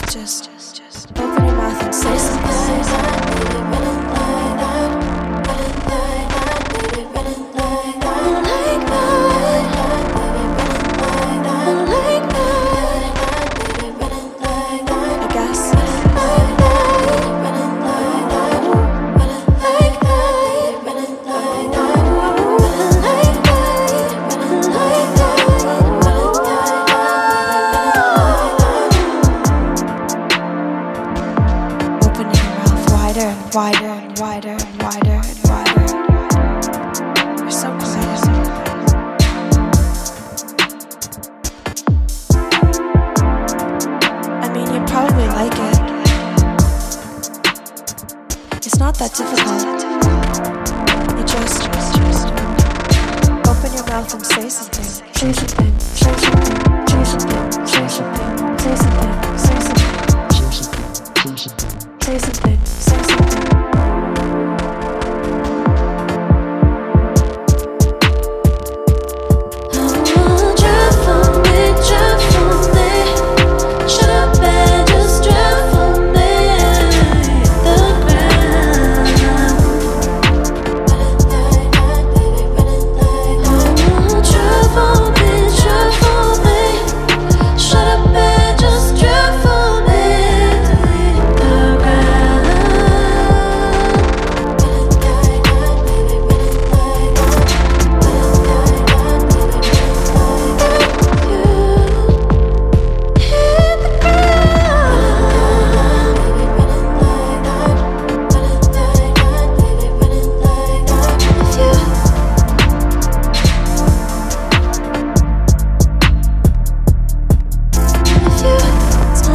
Just open your mouth and say wider and wider and wider and wider. You're so quiet. I mean, you probably like it. It's not that difficult. You just open your mouth and say something. Say something. Say something.